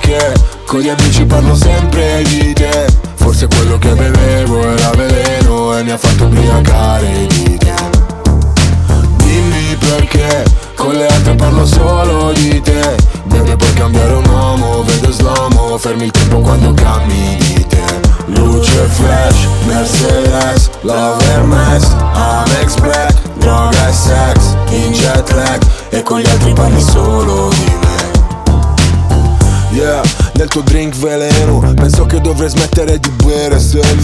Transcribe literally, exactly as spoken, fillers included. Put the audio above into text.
perché con gli amici parlo sempre di te. Forse quello che bevevo era veleno e mi ha fatto ubriacare di te. Dimmi perché con le altre parlo solo di te. Deve poi cambiare un uomo, vedo slomo, fermi il tempo quando cammini di te. Luce flash, Mercedes, Love Hermes, Amex Black, droga e sex, in jet lag, e con gli altri parli solo di me. Yeah, nel tuo drink veleno, penso che dovrei smettere di bere, se